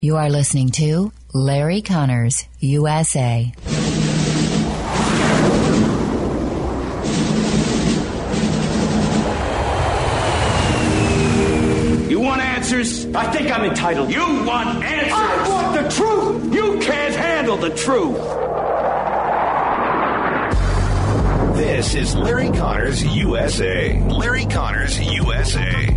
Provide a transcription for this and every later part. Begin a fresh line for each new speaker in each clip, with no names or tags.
You are listening to Larry Connors, USA.
You want answers?
I think I'm entitled.
You want answers?
I want the truth!
You can't handle the truth!
This is Larry Connors, USA. Larry Connors, USA.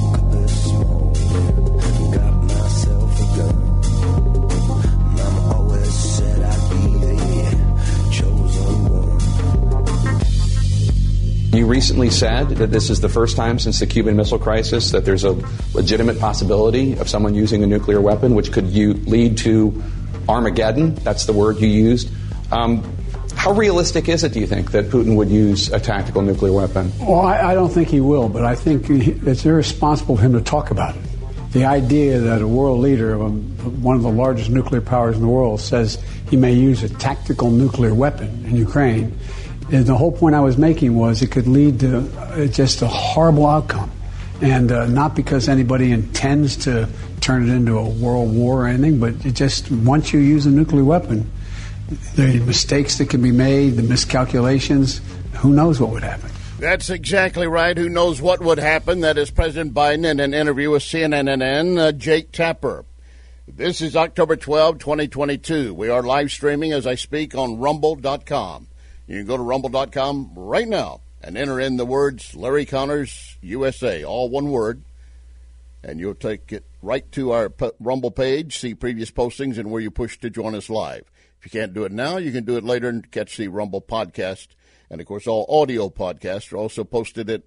You recently said that this is the first time since the Cuban Missile Crisis that there's a legitimate possibility of someone using a nuclear weapon, which could lead to Armageddon. That's the word you used. How realistic is it, do you think, that Putin would use a tactical nuclear weapon?
Well, I don't think he will, but I think it's irresponsible for him to talk about it. The idea that a world leader of one of the largest nuclear powers in the world says he may use a tactical nuclear weapon in Ukraine, and the whole point I was making was it could lead to just a horrible outcome. And not because anybody intends to turn it into a world war or anything, but it just, once you use a nuclear weapon, the mistakes that can be made, the miscalculations, who knows what would happen.
That's exactly right. Who knows what would happen? That is President Biden in an interview with CNN Jake Tapper. This is October 12, 2022. We are live streaming as I speak on Rumble.com. You can go to Rumble.com right now and enter in the words Larry Connors, USA, all one word, and you'll take it right to our Rumble page, see previous postings, and where you push to join us live. If you can't do it now, you can do it later and catch the Rumble podcast. And, of course, all audio podcasts are also posted at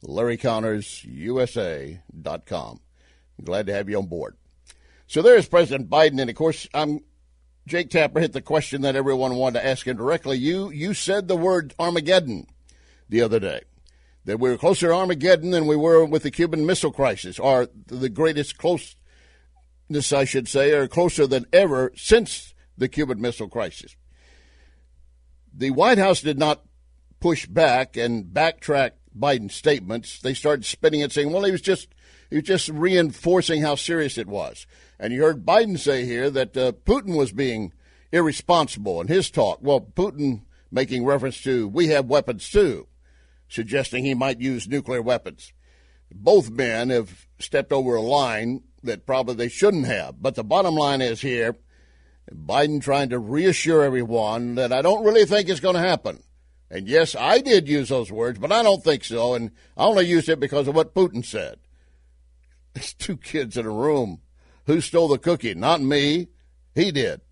LarryConnorsUSA.com. I'm glad to have you on board. So there's President Biden, and, of course, Jake Tapper hit the question that everyone wanted to ask him directly. You said the word Armageddon the other day, that we were closer to Armageddon than we were with the Cuban Missile Crisis, or the greatest closeness, I should say, or closer than ever since the Cuban Missile Crisis. The White House did not push back and backtrack Biden's statements. They started spinning it, saying, well, he was just reinforcing how serious it was. And you heard Biden say here that Putin was being irresponsible in his talk. Well, Putin making reference to, we have weapons too, suggesting he might use nuclear weapons. Both men have stepped over a line that probably they shouldn't have. But the bottom line is here, Biden trying to reassure everyone that I don't really think it's going to happen. And yes, I did use those words, but I don't think so. And I only used it because of what Putin said. There's two kids in a room. Who stole the cookie? Not me. He did.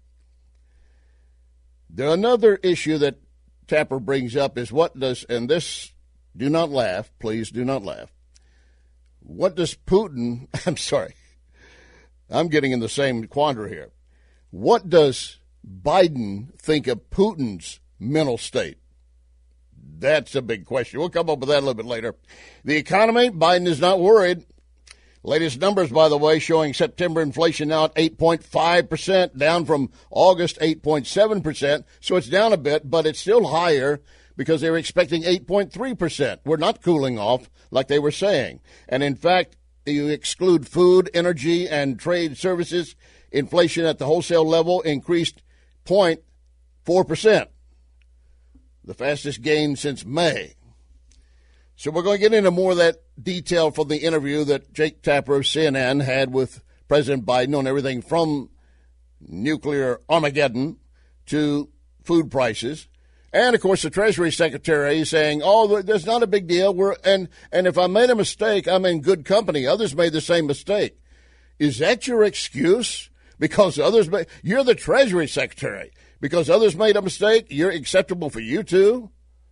Another issue that Tapper brings up is and this, do not laugh, please do not laugh. What does Putin, I'm sorry, I'm getting in the same quandary here. What does Biden think of Putin's mental state? That's a big question. We'll come up with that a little bit later. The economy, Biden is not worried. Latest numbers, by the way, showing September inflation now at 8.5%, down from August 8.7%. So it's down a bit, but it's still higher because they were expecting 8.3%. We're not cooling off like they were saying. And in fact, you exclude food, energy, and trade services, inflation at the wholesale level increased 0.4%, the fastest gain since May. So we're going to get into more of that detail from the interview that Jake Tapper of CNN had with President Biden on everything from nuclear Armageddon to food prices. And, of course, the Treasury Secretary saying, oh, there's not a big deal. And if I made a mistake, I'm in good company. Others made the same mistake. Is that your excuse? Because you're the Treasury Secretary. Because others made a mistake, you're acceptable for you too?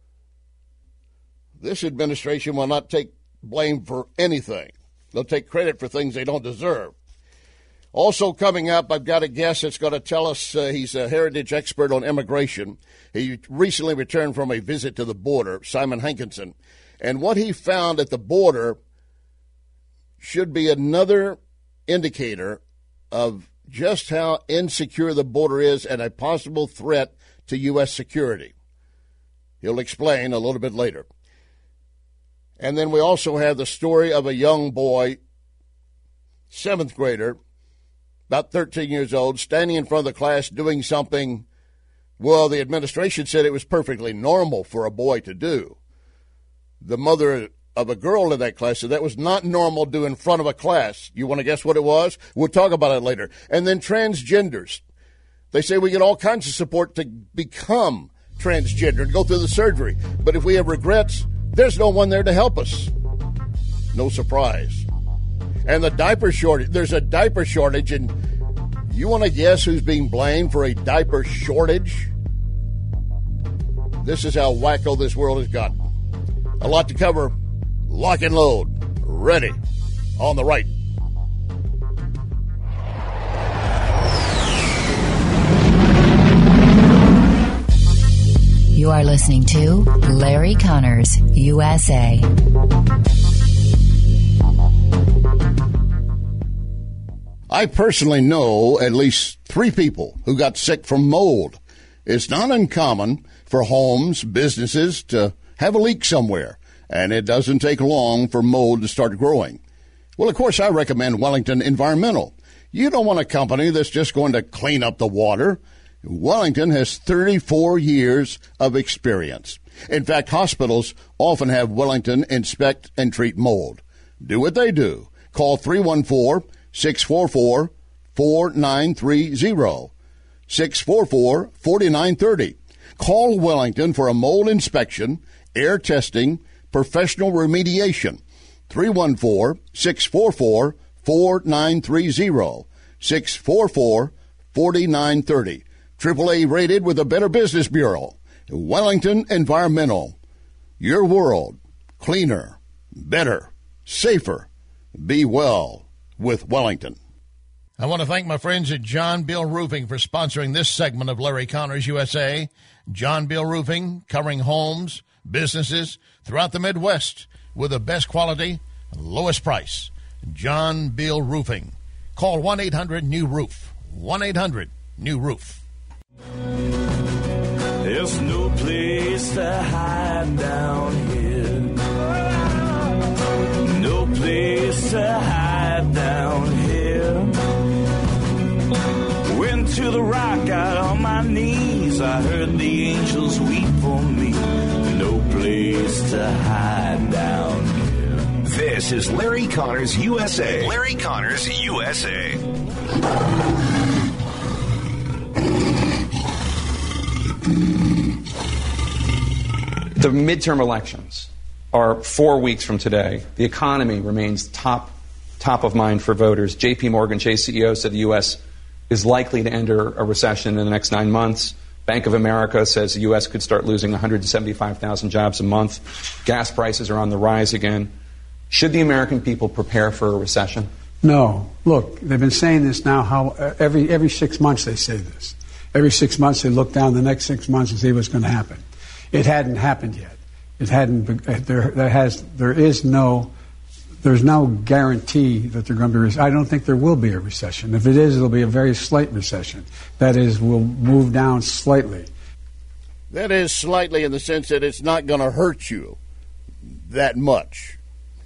This administration will not take blame for anything. They'll take credit for things they don't deserve. Also coming up, I've got a guest that's going to tell us he's a heritage expert on immigration. He recently returned from a visit to the border, Simon Hankinson. And what he found at the border should be another indicator of just how insecure the border is and a possible threat to U.S. security. He'll explain a little bit later. And then we also have the story of a young boy, 7th grader, about 13 years old, standing in front of the class doing something, well, the administration said it was perfectly normal for a boy to do. The mother of a girl in that class said that was not normal to do in front of a class. You want to guess what it was? We'll talk about it later. And then transgenders. They say we get all kinds of support to become transgender and go through the surgery. But if we have regrets, there's no one there to help us. No surprise. And the diaper shortage. There's a diaper shortage, and you want to guess who's being blamed for a diaper shortage? This is how wacko this world has gotten. A lot to cover. Lock and load. Ready. On the right.
You are listening to Larry Connors, USA.
I personally know at least 3 people who got sick from mold. It's not uncommon for homes, businesses to have a leak somewhere, and it doesn't take long for mold to start growing. Well, of course, I recommend Wellington Environmental. You don't want a company that's just going to clean up the water. Wellington has 34 years of experience. In fact, hospitals often have Wellington inspect and treat mold. Do what they do. Call 314-644-4930. 644-4930. Call Wellington for a mold inspection, air testing, professional remediation. 314-644-4930. 644-4930. AAA rated with the Better Business Bureau. Wellington Environmental. Your world. Cleaner. Better. Safer. Be well with Wellington. I want to thank my friends at John Bill Roofing for sponsoring this segment of Larry Connors USA. John Bill Roofing, covering homes, businesses throughout the Midwest with the best quality and lowest price. John Bill Roofing. Call 1-800-NEW-ROOF. 1-800-NEW-ROOF.
There's no place to hide down here. No place to hide down here. Went to the rock, got on my knees. I heard the angels weep for me. No place to hide down here.
This is Larry Connors USA. Larry Connors USA.
The midterm elections are 4 weeks from today. The economy remains top of mind for voters. J.P. Morgan Chase CEO said the U.S. is likely to enter a recession in the next 9 months. Bank of America says the U.S. could start losing 175,000 jobs a month. Gas prices are on the rise again. Should the American people prepare for a recession?
No. Look, they've been saying this now. Every 6 months they say this. Every 6 months they look down the next 6 months and see what's going to happen. It hadn't happened yet. It hadn't. There's no guarantee that they're going to be. I don't think there will be a recession. If it is, it'll be a very slight recession. That is, we'll move down slightly.
That is slightly in the sense that it's not going to hurt you that much.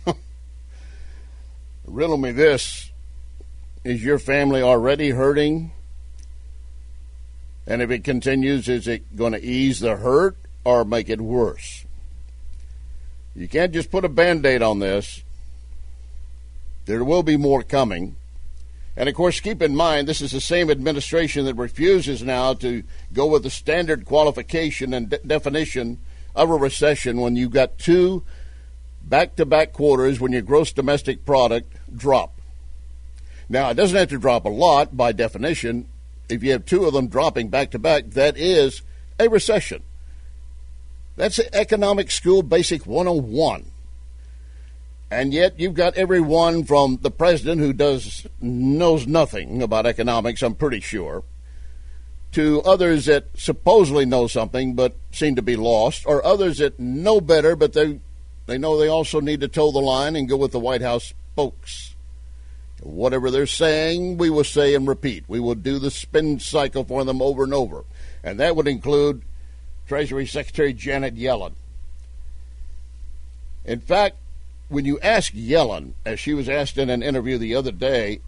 Riddle me this: is your family already hurting? And if it continues, is it going to ease the hurt or make it worse? You can't just put a Band-Aid on this. There will be more coming. And, of course, keep in mind, this is the same administration that refuses now to go with the standard qualification and definition of a recession when you've got 2 back-to-back quarters when your gross domestic product drop. Now, it doesn't have to drop a lot by definition. If you have 2 of them dropping back-to-back, that is a recession. That's Economic School Basic 101. And yet you've got everyone from the president who knows nothing about economics, I'm pretty sure, to others that supposedly know something but seem to be lost, or others that know better but they know they also need to toe the line and go with the White House spokes. Whatever they're saying, we will say and repeat. We will do the spin cycle for them over and over. And that would include Treasury Secretary Janet Yellen. In fact, when you ask Yellen, as she was asked in an interview the other day,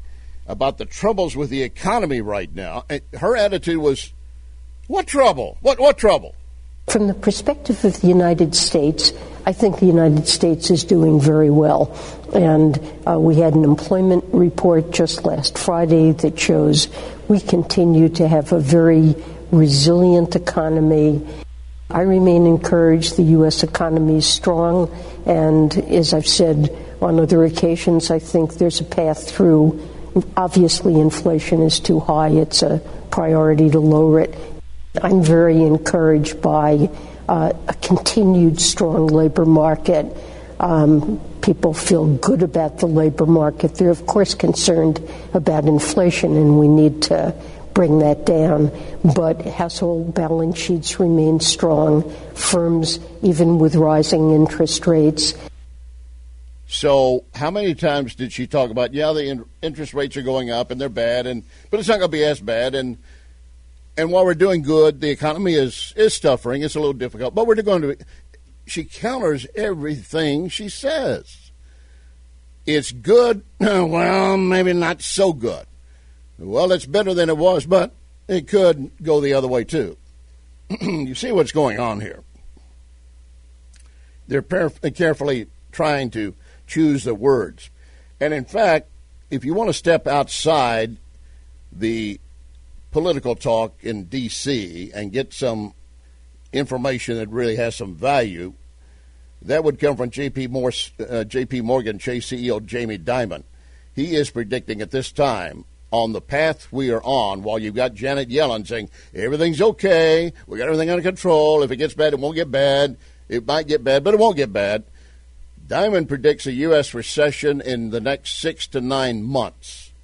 about the troubles with the economy right now. And her attitude was, what trouble? What trouble?
From the perspective of the United States, I think the United States is doing very well. And we had an employment report just last Friday that shows we continue to have a very resilient economy. I remain encouraged. The U.S. economy is strong. And as I've said on other occasions, I think there's a path through. Obviously, inflation is too high. It's a priority to lower it. I'm very encouraged by a continued strong labor market. People feel good about the labor market. They're, of course, concerned about inflation, and we need to bring that down. But household balance sheets remain strong. Firms, even with rising interest rates.
So how many times did she talk about, the interest rates are going up and they're bad, but it's not going to be as bad, and while we're doing good, the economy is suffering. It's a little difficult, but we're going to. She counters everything she says. It's good. Well, maybe not so good. Well, it's better than it was, but it could go the other way too. You see what's going on here. They're carefully trying to choose the words. And in fact, if you want to step outside the political talk in D.C. and get some information that really has some value, that would come from J.P. Morgan Chase CEO Jamie Dimon. He is predicting at this time, on the path we are on, while you've got Janet Yellen saying everything's okay, we got everything under control, if it gets bad, it won't get bad, it might get bad, but it won't get bad. Dimon predicts a U.S. recession in the next 6 to 9 months.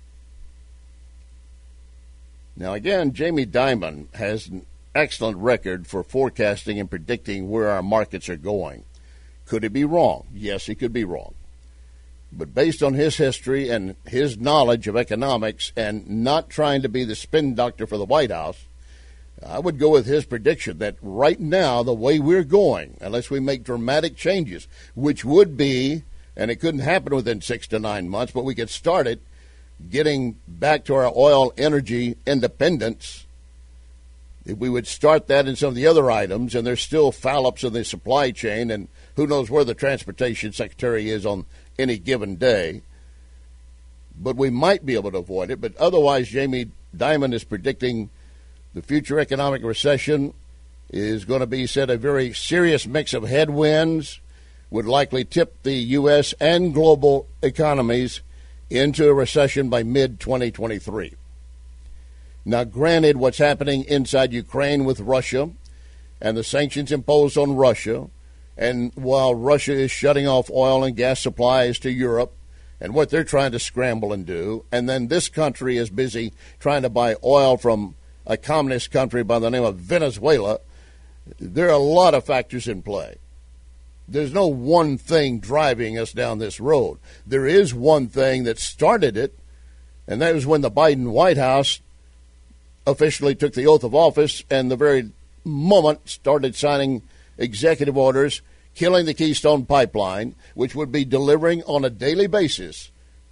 Now, again, Jamie Dimon has an excellent record for forecasting and predicting where our markets are going. Could he be wrong? Yes, he could be wrong. But based on his history and his knowledge of economics and not trying to be the spin doctor for the White House, I would go with his prediction that right now, the way we're going, unless we make dramatic changes, which would be, and it couldn't happen within 6 to 9 months, but we could start it, getting back to our oil energy independence. If we would start that in some of the other items, and there's still foul-ups in the supply chain, and who knows where the transportation secretary is on any given day, but we might be able to avoid it. But otherwise, Jamie Dimon is predicting the future economic recession is going to be, said, a very serious mix of headwinds, would likely tip the U.S. and global economies into a recession by mid-2023. Now, granted, what's happening inside Ukraine with Russia and the sanctions imposed on Russia, and while Russia is shutting off oil and gas supplies to Europe and what they're trying to scramble and do, and then this country is busy trying to buy oil from a communist country by the name of Venezuela, there are a lot of factors in play. There's no one thing driving us down this road. There is one thing that started it, and that was when the Biden White House officially took the oath of office and the very moment started signing executive orders killing the Keystone Pipeline, which would be delivering on a daily basis,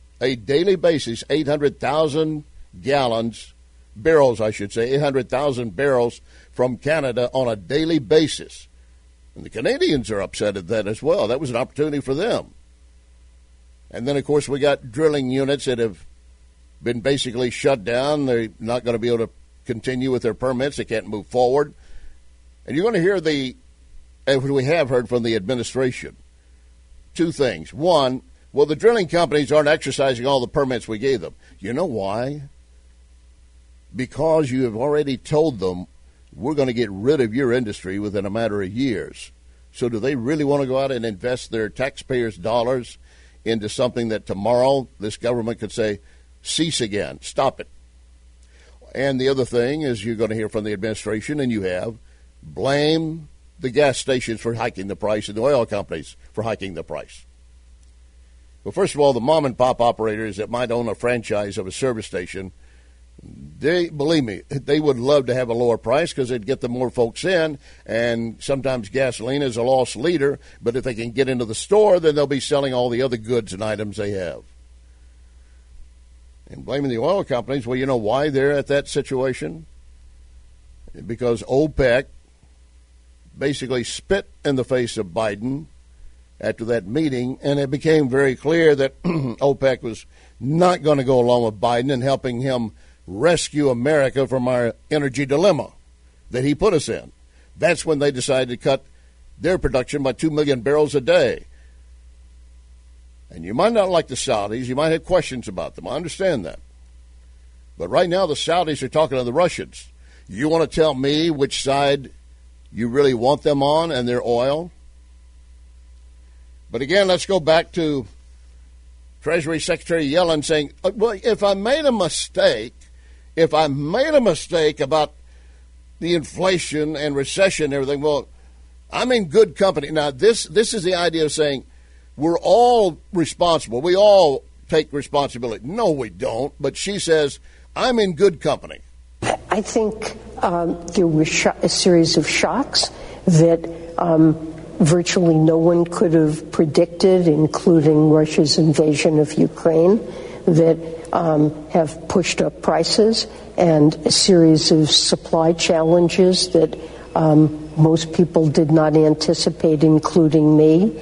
800,000 barrels from Canada on a daily basis. And the Canadians are upset at that as well. That was an opportunity for them. And then, of course, we got drilling units that have been basically shut down. They're not going to be able to continue with their permits. They can't move forward. And you're going to hear as we have heard from the administration, two things. One, well, the drilling companies aren't exercising all the permits we gave them. You know why? Because you have already told them, we're going to get rid of your industry within a matter of years. So do they really want to go out and invest their taxpayers' dollars into something that tomorrow this government could say, cease again, stop it? And the other thing is you're going to hear from the administration, and you have, blame the gas stations for hiking the price and the oil companies for hiking the price. Well, first of all, the mom-and-pop operators that might own a franchise of a service station, believe me, they would love to have a lower price because they'd get the more folks in, and sometimes gasoline is a loss leader, but if they can get into the store, then they'll be selling all the other goods and items they have. And blaming the oil companies, well, you know why they're at that situation? Because OPEC basically spit in the face of Biden after that meeting, and it became very clear that OPEC was not going to go along with Biden in helping him rescue America from our energy dilemma that he put us in. That's when they decided to cut their production by 2 million barrels a day. And you might not like the Saudis. You might have questions about them. I understand that. But right now the Saudis are talking to the Russians. You want to tell me which side you really want them on and their oil? But again, let's go back to Treasury Secretary Yellen saying, well, if I made a mistake about the inflation and recession and everything, well, I'm in good company. Now, this is the idea of saying we're all responsible. We all take responsibility. No, we don't. But she says, I'm in good company.
I think there were a series of shocks that virtually no one could have predicted, including Russia's invasion of Ukraine, that have pushed up prices, and a series of supply challenges that most people did not anticipate, including me.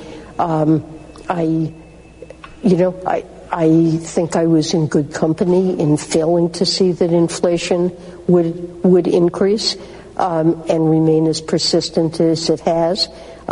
I think I was in good company in failing to see that inflation would increase and remain as persistent as it has.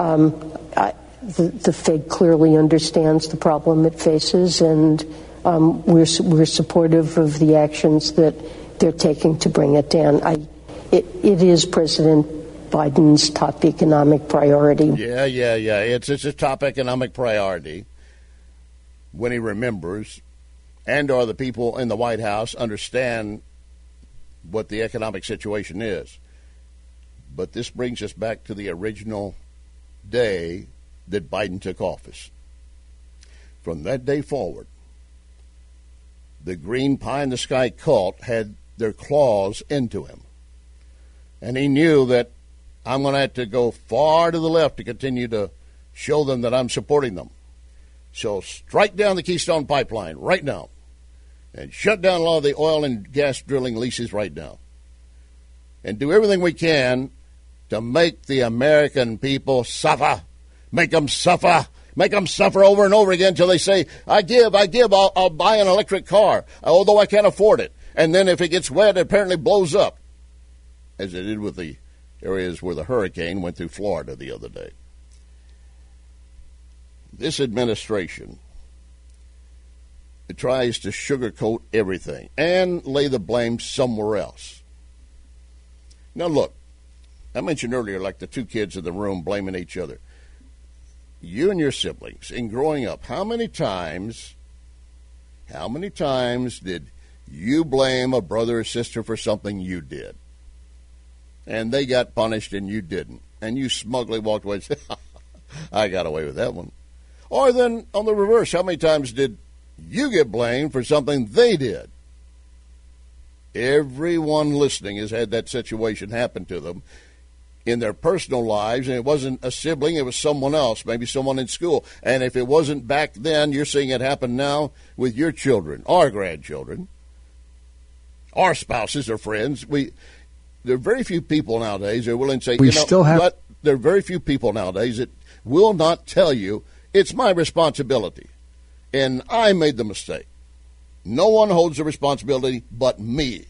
The Fed clearly understands the problem it faces, and we're supportive of the actions that they're taking to bring it down. It is President Biden's top economic priority.
Yeah. It's a top economic priority when he remembers, and or the people in the White House understand what the economic situation is. But this brings us back to the original day that Biden took office. From that day forward, the green pie in the sky cult had their claws into him. And he knew that I'm going to have to go far to the left to continue to show them that I'm supporting them. So strike down the Keystone Pipeline right now and shut down a lot of the oil and gas drilling leases right now. And do everything we can to make the American people suffer. Make them suffer. Make them suffer over and over again until they say, I give, I'll buy an electric car, although I can't afford it. And then if it gets wet, it apparently blows up, as it did with the areas where the hurricane went through Florida the other day. This administration tries to sugarcoat everything and lay the blame somewhere else. Now, look, I mentioned earlier, like the two kids in the room blaming each other. You and your siblings, in growing up, how many times did you blame a brother or sister for something you did? And they got punished and you didn't. And you smugly walked away and said, I got away with that one. Or then, on the reverse, how many times did you get blamed for something they did? Everyone listening has had that situation happen to them in their personal lives, and it wasn't a sibling, it was someone else, maybe someone in school. And if it wasn't back then, you're seeing it happen now with your children, our grandchildren, our spouses or friends. There are very few people nowadays that are willing to say, there are very few people nowadays that will not tell you, it's my responsibility, and I made the mistake. No one holds the responsibility but me.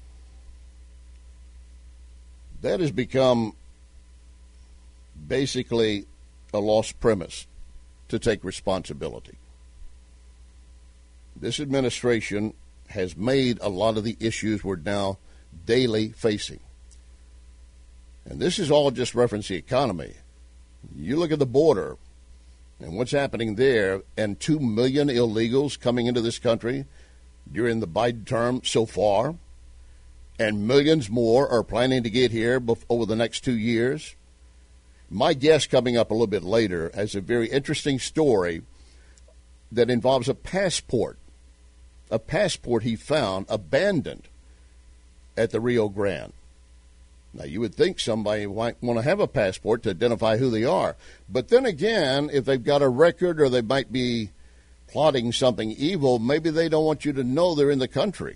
That has become basically a lost premise, to take responsibility. This administration has made a lot of the issues we're now daily facing. And this is all just reference the economy. You look at the border and what's happening there, and 2 million illegals coming into this country during the Biden term so far, and millions more are planning to get here over the next 2 years. My guest coming up a little bit later has a very interesting story that involves a passport he found abandoned at the Rio Grande. Now, you would think somebody might want to have a passport to identify who they are. But then again, if they've got a record or they might be plotting something evil, maybe they don't want you to know they're in the country.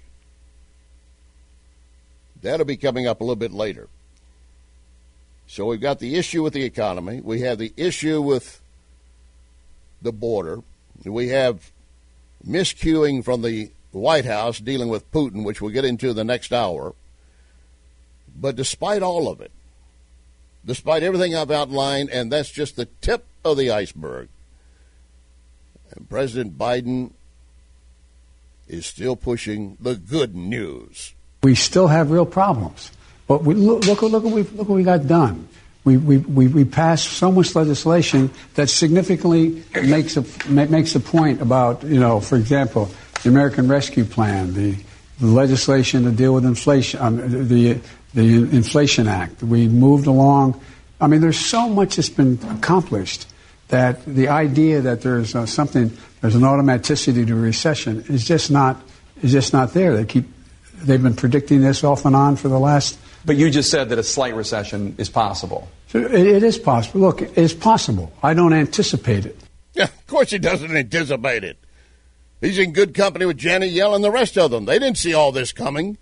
That'll be coming up a little bit later. So we've got the issue with the economy. We have the issue with the border. We have miscuing from the White House dealing with Putin, which we'll get into the next hour. But despite all of it, despite everything I've outlined, and that's just the tip of the iceberg, and President Biden is still pushing the good news.
We still have real problems, but look what we got done. We passed so much legislation that significantly makes a point about, for example, the American Rescue Plan, the legislation to deal with inflation, the Inflation Act. We moved along. I mean, there's so much that's been accomplished that the idea that there's an automaticity to recession is just not there. They've been predicting this off and on for the last.
But you just said that a slight recession is possible.
So it is possible. Look, it's possible. I don't anticipate it.
Yeah, of course he doesn't anticipate it. He's in good company with Janet Yellen and the rest of them. They didn't see all this coming.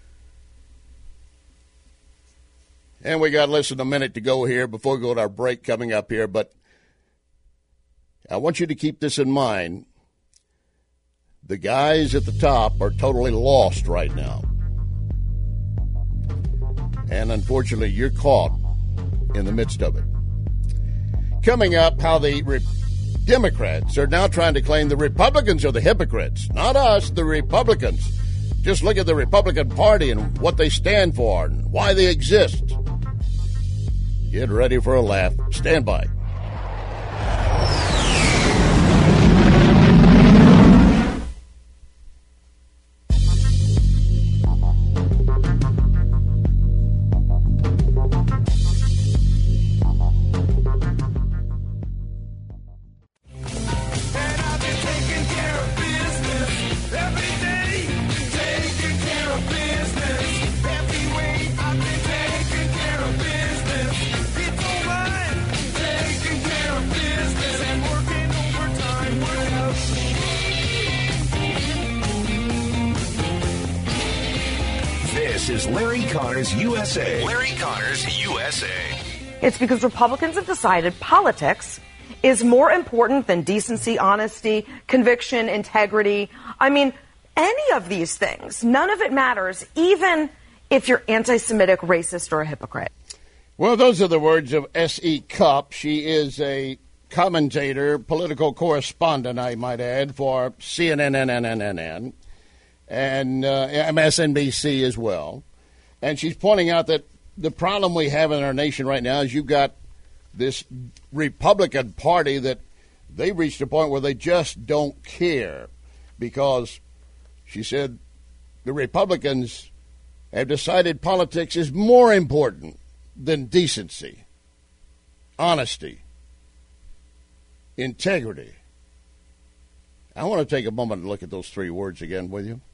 And we got less than a minute to go here before we go to our break coming up here. But I want you to keep this in mind. The guys at the top are totally lost right now. And unfortunately, you're caught in the midst of it. Coming up, how the Democrats are now trying to claim the Republicans are the hypocrites. Not us, the Republicans. Just look at the Republican Party and what they stand for and why they exist. Get ready for a laugh. Stand by.
This is Larry Connors USA. Larry Connors USA.
It's because Republicans have decided politics is more important than decency, honesty, conviction, integrity. I mean, any of these things. None of it matters, even if you're anti-Semitic, racist, or a hypocrite.
Well, those are the words of S.E. Cupp. She is a commentator, political correspondent, I might add, for CNN and MSNBC as well. And she's pointing out that the problem we have in our nation right now is you've got this Republican Party that they reached a point where they just don't care because, she said, the Republicans have decided politics is more important than decency, honesty, integrity. I want to take a moment and look at those three words again with you.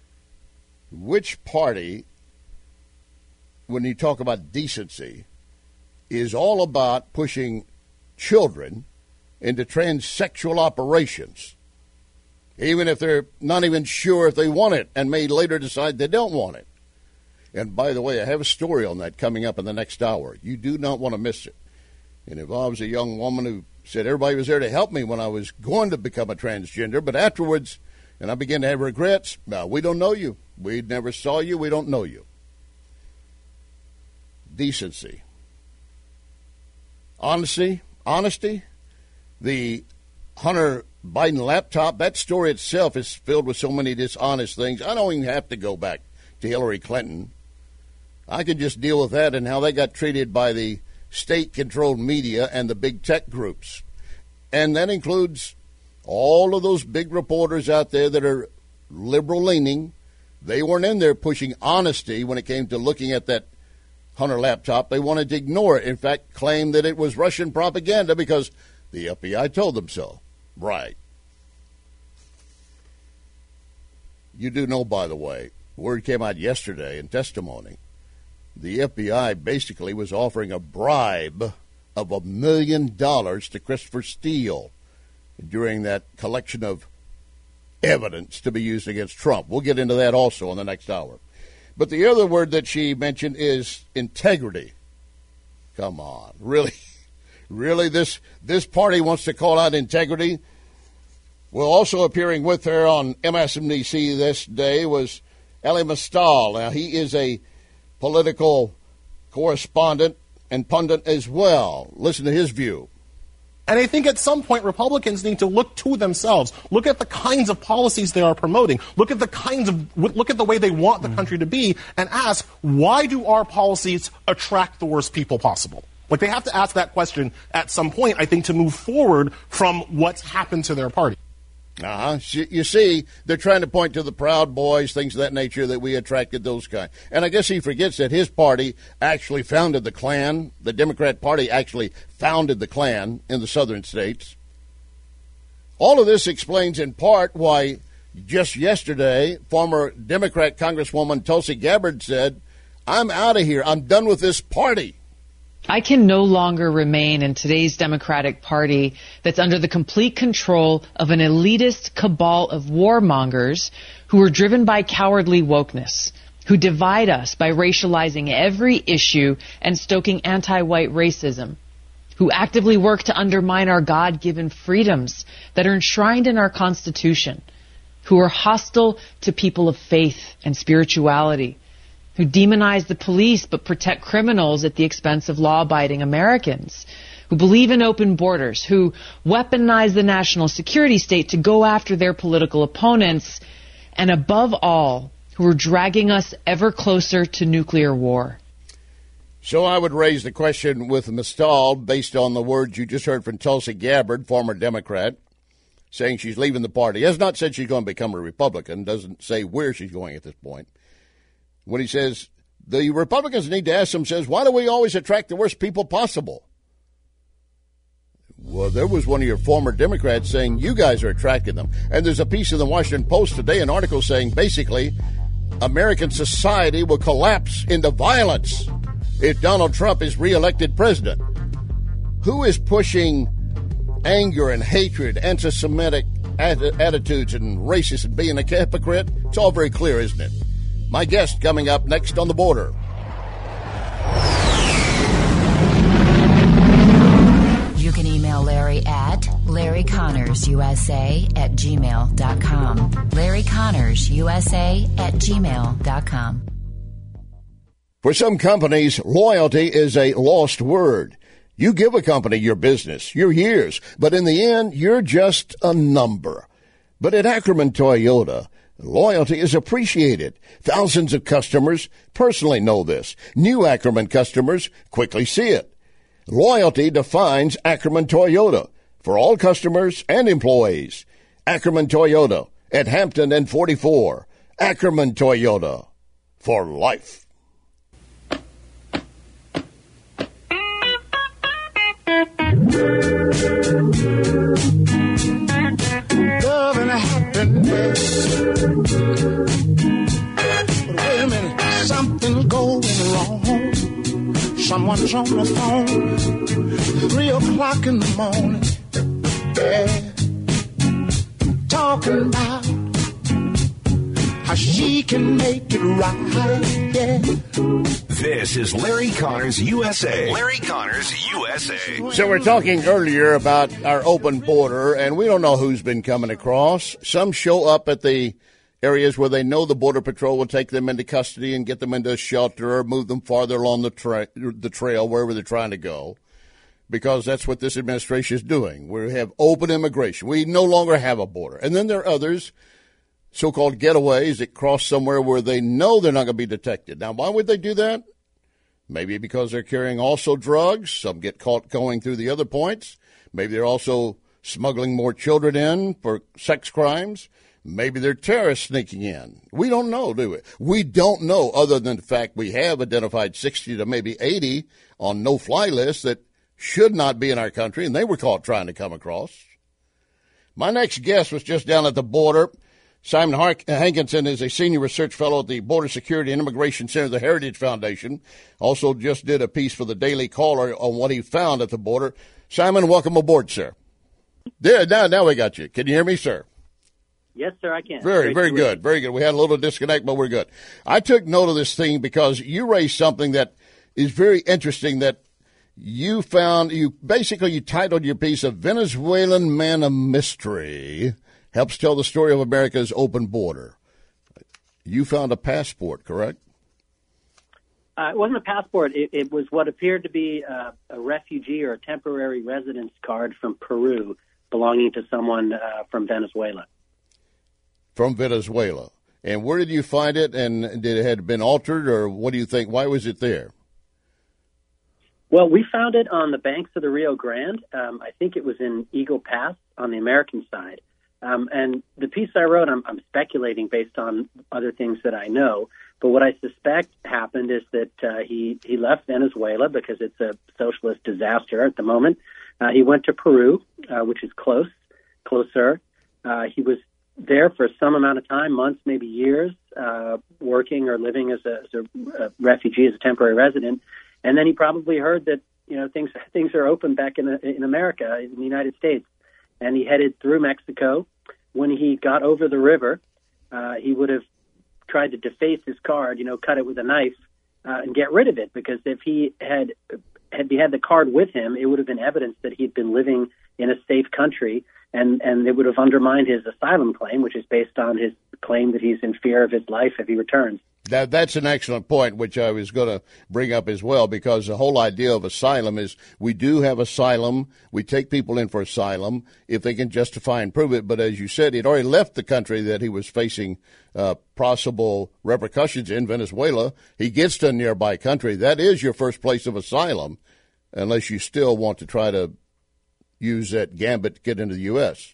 Which party, when you talk about decency, is all about pushing children into transsexual operations, even if they're not even sure if they want it and may later decide they don't want it? And by the way, I have a story on that coming up in the next hour. You do not want to miss it. It involves a young woman who said everybody was there to help me when I was going to become a transgender, but afterwards, and I began to have regrets. Now, we don't know you. We never saw you. We don't know you. Decency. Honesty. The Hunter Biden laptop, that story itself is filled with so many dishonest things. I don't even have to go back to Hillary Clinton. I can just deal with that and how they got treated by the state-controlled media and the big tech groups. And that includes all of those big reporters out there that are liberal-leaning. They weren't in there pushing honesty when it came to looking at that Hunter laptop. They wanted to ignore it. In fact, claim that it was Russian propaganda because the FBI told them so. Right. You do know, by the way, word came out yesterday in testimony. The FBI basically was offering a bribe of $1 million to Christopher Steele. during that collection of evidence to be used against Trump. We'll get into that also in the next hour. But the other word that she mentioned is integrity. Come on, really? Really, this party wants to call out integrity? Well, also appearing with her on MSNBC this day was Elie Mystal. Now, he is a political correspondent and pundit as well. Listen to his view.
And I think at some point Republicans need to look to themselves, look at the kinds of policies they are promoting, look at the way they want the country to be, and ask, why do our policies attract the worst people possible? Like, they have to ask that question at some point, I think, to move forward from what's happened to their party.
You see, they're trying to point to the Proud Boys, things of that nature, that we attracted those guys. And I guess he forgets that his party actually founded the Klan. The Democrat Party actually founded the Klan in the southern states. All of this explains in part why just yesterday, former Democrat Congresswoman Tulsi Gabbard said, I'm out of here. I'm done with this party.
I can no longer remain in today's Democratic Party that's under the complete control of an elitist cabal of warmongers who are driven by cowardly wokeness, who divide us by racializing every issue and stoking anti-white racism, who actively work to undermine our God-given freedoms that are enshrined in our Constitution, who are hostile to people of faith and spirituality, who demonize the police but protect criminals at the expense of law-abiding Americans, who believe in open borders, who weaponize the national security state to go after their political opponents, and above all, who are dragging us ever closer to nuclear war.
So I would raise the question with Mystal, based on the words you just heard from Tulsi Gabbard, former Democrat, saying she's leaving the party. Has not said she's going to become a Republican, doesn't say where she's going at this point. When he says, the Republicans need to ask themselves, why do we always attract the worst people possible? Well, there was one of your former Democrats saying you guys are attracting them. And there's a piece in the Washington Post today, an article saying basically American society will collapse into violence if Donald Trump is reelected president. Who is pushing anger and hatred, anti-Semitic attitudes and racist and being a hypocrite? It's all very clear, isn't it? My guest coming up next on The Border.
You can email Larry at LarryConnorsUSA@gmail.com. LarryConnorsUSA@gmail.com.
For some companies, loyalty is a lost word. You give a company your business, your years, but in the end, you're just a number. But at Ackerman Toyota, loyalty is appreciated. Thousands of customers personally know this. New Ackerman customers quickly see it. Loyalty defines Ackerman Toyota for all customers and employees. Ackerman Toyota at Hampton and 44. Ackerman Toyota for life.
Love and happiness. But wait a minute, something's going wrong. Someone's on the phone, 3 o'clock in the morning, yeah, talking about how she can make it right, yeah.
This is Larry Connors USA. Larry Connors USA.
So we're talking earlier about our open border, and we don't know who's been coming across. Some show up at the areas where they know the Border Patrol will take them into custody and get them into a shelter or move them farther along the trail, wherever they're trying to go, because that's what this administration is doing. We have open immigration. We no longer have a border. And then there are others, so-called getaways, that cross somewhere where they know they're not going to be detected. Now, why would they do that? Maybe because they're carrying also drugs. Some get caught going through the other points. Maybe they're also smuggling more children in for sex crimes. Maybe they're terrorists sneaking in. We don't know, do we? We don't know, other than the fact we have identified 60 to maybe 80 on no-fly lists that should not be in our country, and they were caught trying to come across. My next guest was just down at the border. Simon Hankinson is a senior research fellow at the Border Security and Immigration Center of the Heritage Foundation. Also just did a piece for the Daily Caller on what he found at the border. Simon, welcome aboard, sir. There, now we got you. Can you hear me, sir?
Yes, sir, I can.
Very good. Very good. We had a little disconnect, but we're good. I took note of this thing because you raised something that is very interesting that you found. You titled your piece "A Venezuelan Man of Mystery Helps Tell the Story of America's Open Border." You found a passport, correct?
It wasn't a passport. It was what appeared to be a refugee or a temporary residence card from Peru belonging to someone from Venezuela.
From Venezuela. And where did you find it, and did it had been altered, or what do you think? Why was it there?
Well, we found it on the banks of the Rio Grande. I think it was in Eagle Pass on the American side. And the piece I wrote, I'm speculating based on other things that I know. But what I suspect happened is that he left Venezuela because it's a socialist disaster at the moment. He went to Peru, which is closer. He was there for some amount of time, months, maybe years, working or living as a refugee, as a temporary resident. And then he probably heard that, things are open back in America, in the United States. And he headed through Mexico. When he got over the river, he would have tried to deface his card, cut it with a knife and get rid of it. Because if he had the card with him, it would have been evidence that he'd been living in a safe country, and it would have undermined his asylum claim, which is based on his claim that he's in fear of his life if he returns.
That's an excellent point, which I was going to bring up as well, because the whole idea of asylum is we do have asylum. We take people in for asylum if they can justify and prove it. But as you said, he'd already left the country that he was facing possible repercussions in, Venezuela. He gets to a nearby country. That is your first place of asylum, unless you still want to try to use that gambit to get into the U.S.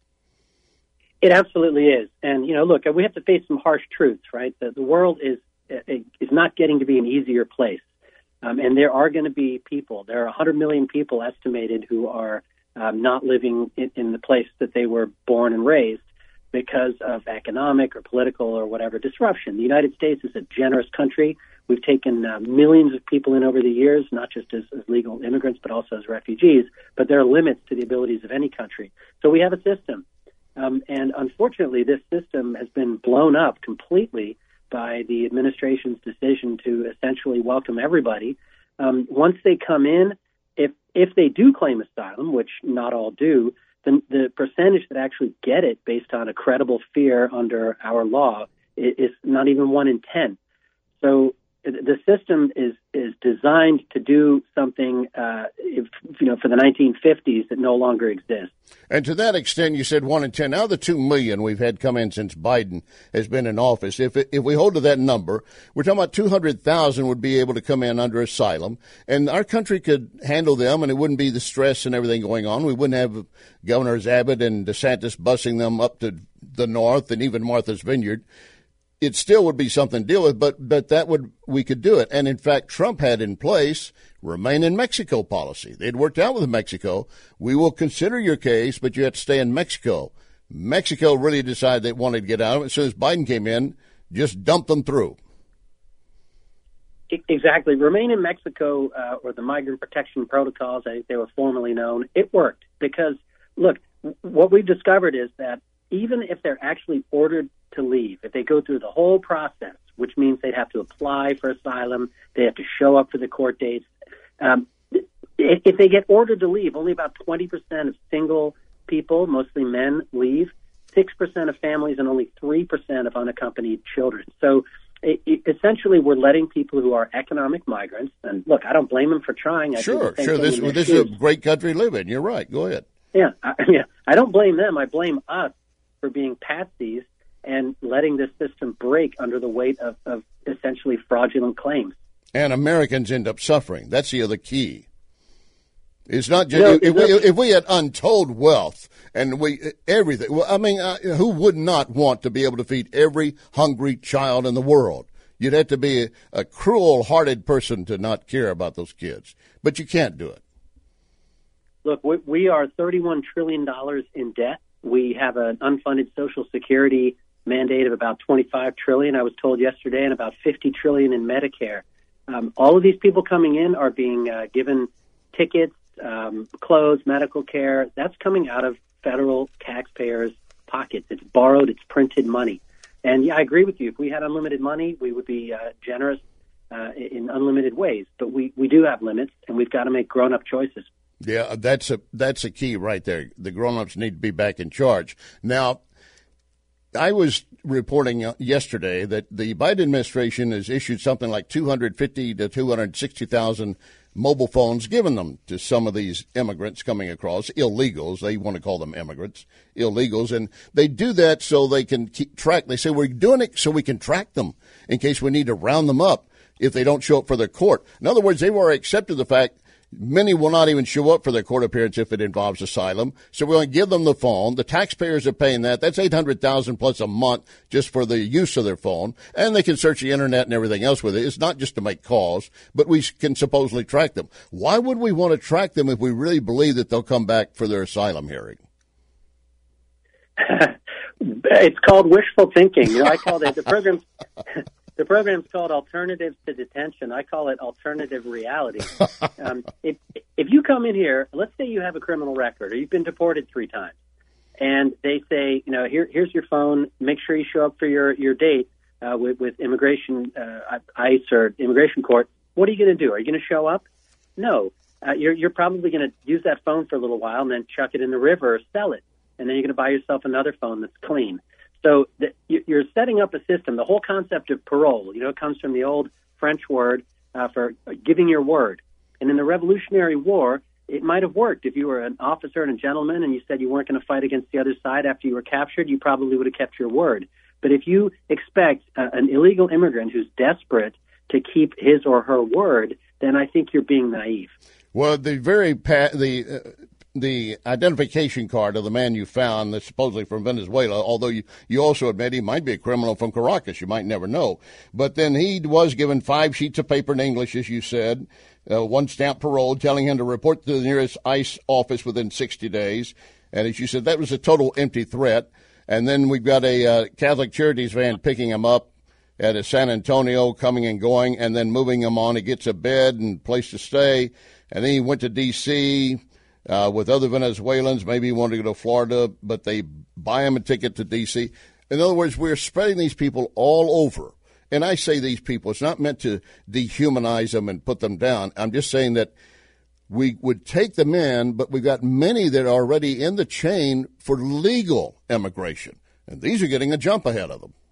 It absolutely is. And, look, we have to face some harsh truths, right? The world is not getting to be an easier place. And there are going to be people, there are 100 million people estimated who are not living in the place that they were born and raised because of economic or political or whatever disruption. The United States is a generous country. We've taken millions of people in over the years, not just as legal immigrants, but also as refugees. But there are limits to the abilities of any country. So we have a system. And unfortunately, this system has been blown up completely by the administration's decision to essentially welcome everybody. Once they come in, if they do claim asylum, which not all do, then the percentage that actually get it based on a credible fear under our law is not even 1 in 10. So the system is designed to do something, for the 1950s that no longer exists.
And to that extent, you said 1 in 10. Now the 2 million we've had come in since Biden has been in office. If we hold to that number, we're talking about 200,000 would be able to come in under asylum, and our country could handle them, and it wouldn't be the stress and everything going on. We wouldn't have Governors Abbott and DeSantis busing them up to the north and even Martha's Vineyard. It still would be something to deal with, but we could do it. And in fact, Trump had in place remain in Mexico policy. They'd worked out with Mexico. We will consider your case, but you have to stay in Mexico. Mexico really decided they wanted to get out of it. As soon as Biden came in, just dumped them through.
Exactly. Remain in Mexico, or the Migrant Protection Protocols, I think they were formerly known, it worked. Because, look, what we've discovered is that even if they're actually ordered to leave, if they go through the whole process, which means they'd have to apply for asylum, they have to show up for the court dates. If they get ordered to leave, only about 20% of single people, mostly men, leave. 6% of families and only 3% of unaccompanied children. So essentially, we're letting people who are economic migrants, and look, I don't blame them for trying.
Sure. This is a great country to live in. You're right. Go ahead.
Yeah. I don't blame them. I blame us for being patsies and letting this system break under the weight of essentially fraudulent claims. And
Americans end up suffering. That's the other key. It's not just if we had untold wealth and everything. Well, I mean, who would not want to be able to feed every hungry child in the world? You'd have to be a cruel-hearted person to not care about those kids, but you can't do it.
Look, we are $31 trillion in debt. We have an unfunded Social Security mandate of about $25 trillion, I was told yesterday, and about $50 trillion in Medicare. All of these people coming in are being given tickets, clothes, medical care, that's coming out of federal taxpayers' pockets. It's borrowed, it's printed money. And yeah, I agree with you. If we had unlimited money, we would be generous in unlimited ways. But we do have limits, and we've got to make grown-up choices.
Yeah, that's a key right there. The grown-ups need to be back in charge. Now, I was reporting yesterday that the Biden administration has issued something like 250 to 260,000 mobile phones, given them to some of these immigrants coming across, illegals. They want to call them immigrants, illegals. And they do that so they can keep track. They say, we're doing it so we can track them in case we need to round them up if they don't show up for their court. In other words, they've already accepted the fact many will not even show up for their court appearance if it involves asylum. So we're going to give them the phone. The taxpayers are paying that. That's $800,000 plus a month just for the use of their phone. And they can search the internet and everything else with it. It's not just to make calls, but we can supposedly track them. Why would we want to track them if we really believe that they'll come back for their asylum hearing?
It's called wishful thinking. You know, I call it the program. The program's called Alternatives to Detention. I call it alternative reality. If you come in here, let's say you have a criminal record or you've been deported 3 times, and they say, you know, here's your phone. Make sure you show up for your date with immigration, ICE or immigration court. What are you going to do? Are you going to show up? No. You're probably going to use that phone for a little while and then chuck it in the river or sell it, and then you're going to buy yourself another phone that's clean. So you're setting up a system. The whole concept of parole, you know, it comes from the old French word for giving your word. And in the Revolutionary War, it might have worked. If you were an officer and a gentleman and you said you weren't going to fight against the other side after you were captured, you probably would have kept your word. But if you expect an illegal immigrant who's desperate to keep his or her word, then I think you're being naive.
Well, the identification card of the man you found that's supposedly from Venezuela, although you also admit he might be a criminal from Caracas. You might never know. But then he was given 5 sheets of paper in English, as you said, 1 stamp parole, telling him to report to the nearest ICE office within 60 days. And as you said, that was a total empty threat. And then we've got a Catholic Charities van picking him up at a San Antonio, coming and going, and then moving him on. He gets a bed and place to stay. And then he went to D.C., with other Venezuelans. Maybe he wanted to go to Florida, but they buy him a ticket to D.C. In other words, we're spreading these people all over. And I say these people, it's not meant to dehumanize them and put them down. I'm just saying that we would take them in, but we've got many that are already in the chain for legal immigration. And these are getting a jump ahead of them.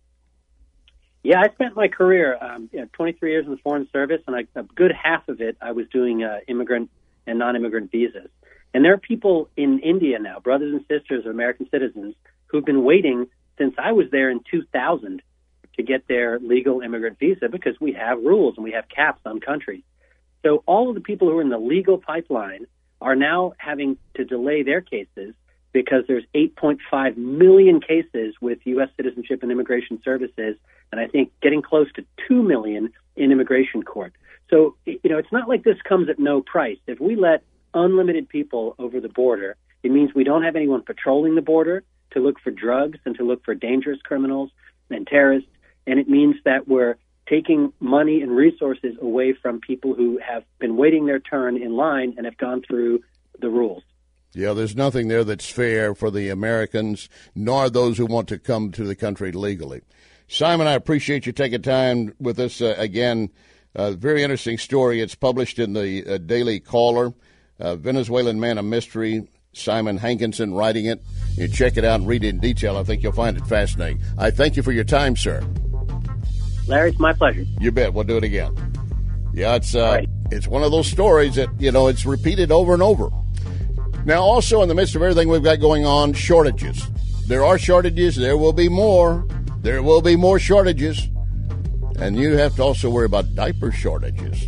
Yeah, I spent my career, 23 years in the Foreign Service, and a good half of it I was doing immigrant and non-immigrant visas. And there are people in India now, brothers and sisters of American citizens, who've been waiting since I was there in 2000 to get their legal immigrant visa because we have rules and we have caps on countries. So all of the people who are in the legal pipeline are now having to delay their cases because there's 8.5 million cases with U.S. Citizenship and Immigration Services, and I think getting close to 2 million in immigration court. So, you know, it's not like this comes at no price. If we let unlimited people over the border, it means we don't have anyone patrolling the border to look for drugs and to look for dangerous criminals and terrorists. And it means that we're taking money and resources away from people who have been waiting their turn in line and have gone through the rules.
Yeah, there's nothing there that's fair for the Americans, nor those who want to come to the country legally. Simon, I appreciate you taking time with us again. Very interesting story. It's published in the Daily Caller. Venezuelan Man of Mystery, Simon Hankinson writing it. You check it out and read it in detail. I think you'll find it fascinating. I thank you for your time, sir.
Larry, it's my pleasure.
You bet. We'll do it again. Yeah, it's one of those stories that, you know, it's repeated over and over. Now, also in the midst of everything we've got going on, shortages. There are shortages. There will be more. There will be more shortages. And you have to also worry about diaper shortages.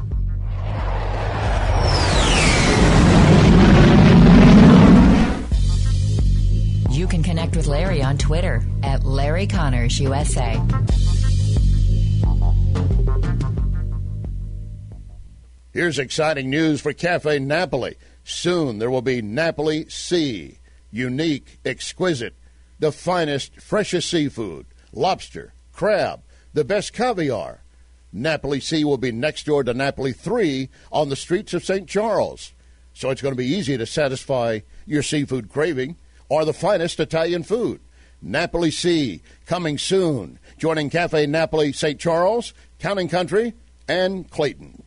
You can connect with Larry on Twitter at Larry Connors USA.
Here's exciting news for Cafe Napoli. Soon there will be Napoli Sea. Unique, exquisite, the finest, freshest seafood, lobster, crab, the best caviar. Napoli Sea will be next door to Napoli 3 on the streets of St. Charles. So it's going to be easy to satisfy your seafood craving or the finest Italian food. Napoli Sea, coming soon. Joining Cafe Napoli St. Charles, Town & Country, and Clayton.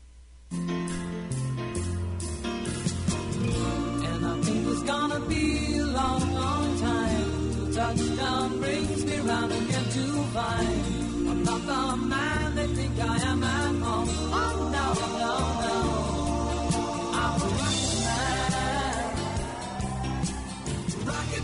And I think it's gonna be a long, long time till touchdown brings me round again to find I'm not the man they think I am at home. Oh, no, no, no. I'm a rocket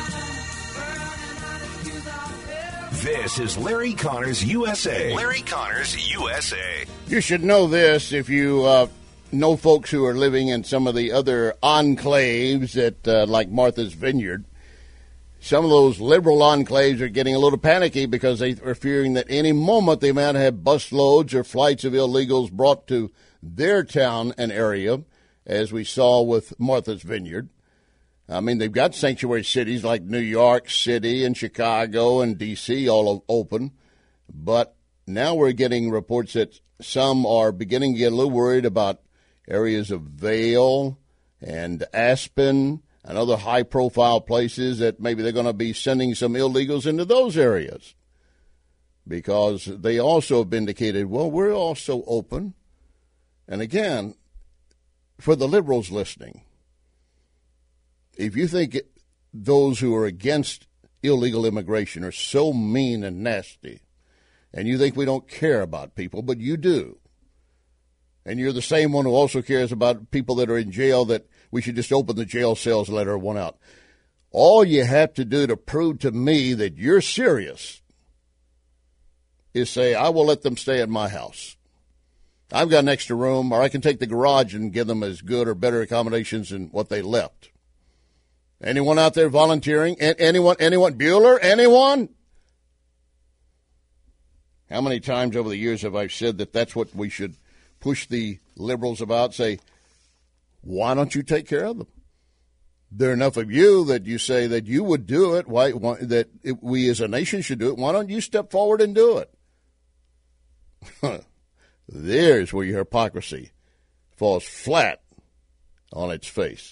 man,
This is Larry Connors USA. Larry Connors USA.
You should know this if you know folks who are living in some of the other enclaves like Martha's Vineyard. Some of those liberal enclaves are getting a little panicky because they are fearing that any moment they might have busloads or flights of illegals brought to their town and area, as we saw with Martha's Vineyard. I mean, they've got sanctuary cities like New York City and Chicago and D.C. all open, but now we're getting reports that some are beginning to get a little worried about areas of Vail and Aspen and other high-profile places that maybe they're going to be sending some illegals into those areas because they also have indicated, well, we're also open. And again, for the liberals listening, if you think those who are against illegal immigration are so mean and nasty, and you think we don't care about people, but you do, and you're the same one who also cares about people that are in jail, that we should just open the jail cells and let everyone out. All you have to do to prove to me that you're serious is say, I will let them stay at my house. I've got an extra room, or I can take the garage and give them as good or better accommodations than what they left. Anyone out there volunteering? Anyone? Bueller? Anyone? How many times over the years have I said that that's what we should push the liberals about? Say, why don't you take care of them? There are enough of you that you say that you would do it. Why that we as a nation should do it. Why don't you step forward and do it? There's where your hypocrisy falls flat on its face.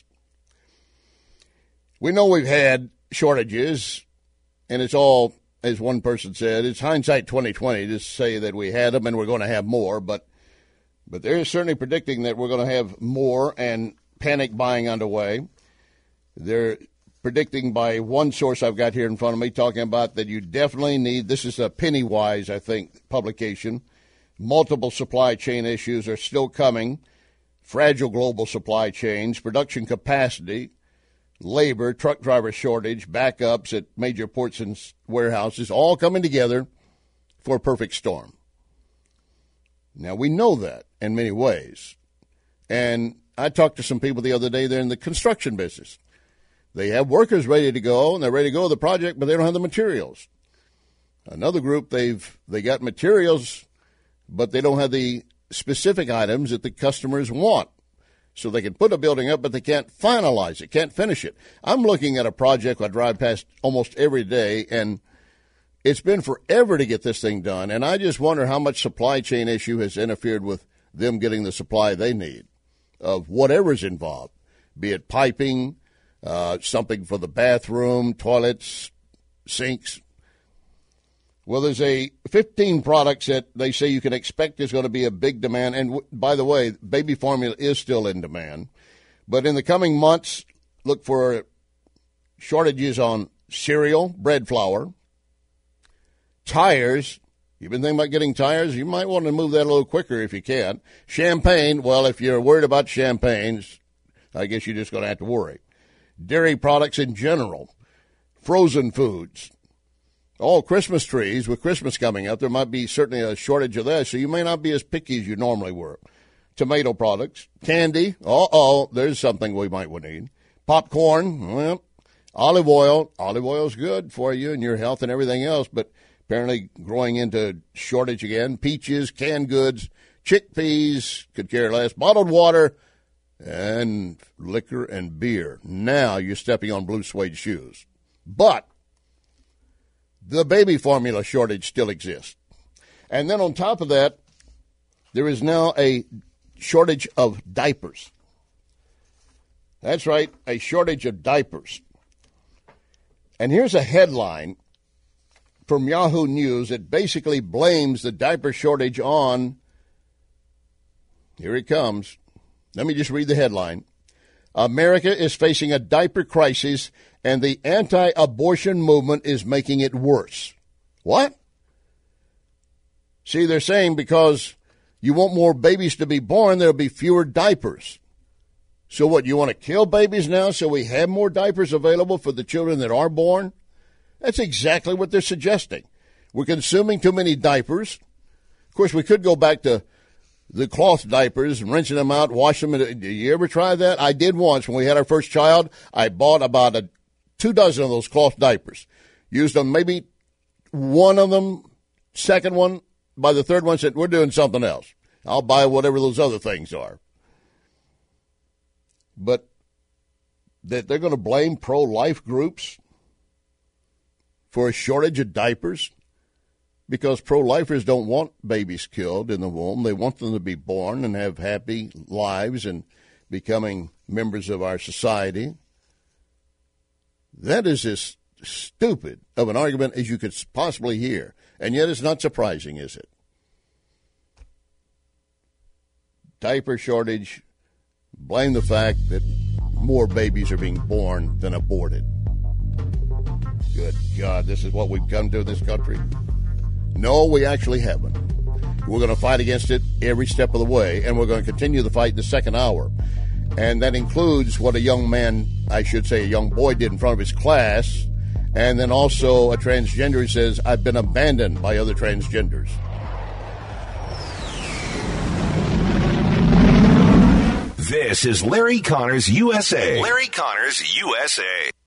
We know we've had shortages, and it's all, as one person said, it's hindsight 2020 to say that we had them and we're going to have more, but they're certainly predicting that we're going to have more and panic buying underway. They're predicting by one source I've got here in front of me talking about that you definitely need, this is a Pennywise, I think, publication, multiple supply chain issues are still coming, fragile global supply chains, production capacity, labor, truck driver shortage, backups at major ports and warehouses, all coming together for a perfect storm. Now, we know that in many ways. And I talked to some people the other day, they're in the construction business. They have workers ready to go, and they're ready to go with the project, but they don't have the materials. Another group, they got materials, but they don't have the specific items that the customers want. So they can put a building up, but they can't finalize it, can't finish it. I'm looking at a project I drive past almost every day, and it's been forever to get this thing done. And I just wonder how much supply chain issue has interfered with them getting the supply they need of whatever's involved, be it piping, something for the bathroom, toilets, sinks. Well, there's 15 products that they say you can expect is going to be a big demand. And by the way, baby formula is still in demand. But in the coming months, look for shortages on cereal, bread flour, tires. You've been thinking about getting tires? You might want to move that a little quicker if you can. Champagne, well, if you're worried about champagnes, I guess you're just going to have to worry. Dairy products in general, frozen foods. All Christmas trees, with Christmas coming up, there might be certainly a shortage of that, so you may not be as picky as you normally were. Tomato products, candy, there's something we might need. Popcorn, well, olive oil. Olive oil is good for you and your health and everything else, but apparently growing into shortage again. Peaches, canned goods, chickpeas, could care less, bottled water, and liquor and beer. Now you're stepping on blue suede shoes. But the baby formula shortage still exists. And then on top of that, there is now a shortage of diapers. That's right, a shortage of diapers. And here's a headline from Yahoo News that basically blames the diaper shortage on, here it comes. Let me just read the headline. America is facing a diaper crisis, and the anti-abortion movement is making it worse. What? See, they're saying because you want more babies to be born, there'll be fewer diapers. So what, you want to kill babies now so we have more diapers available for the children that are born? That's exactly what they're suggesting. We're consuming too many diapers. Of course, we could go back to the cloth diapers and rinsing them out, wash them. Did you ever try that? I did once when we had our first child. I bought about 2 dozen of those cloth diapers. Used them, maybe one of them, second one. By the third one, said, we're doing something else. I'll buy whatever those other things are. But that they're going to blame pro-life groups for a shortage of diapers because pro-lifers don't want babies killed in the womb. They want them to be born and have happy lives and becoming members of our society. That is as stupid of an argument as you could possibly hear. And yet it's not surprising, is it? Diaper shortage. Blame the fact that more babies are being born than aborted. Good God, this is what we've come to in this country? No, we actually haven't. We're going to fight against it every step of the way, and we're going to continue the fight in the second hour. And that includes what a young man, I should say a young boy, did in front of his class, and then also a transgender who says, I've been abandoned by other transgenders.
This is Larry Connors USA. Larry Connors USA.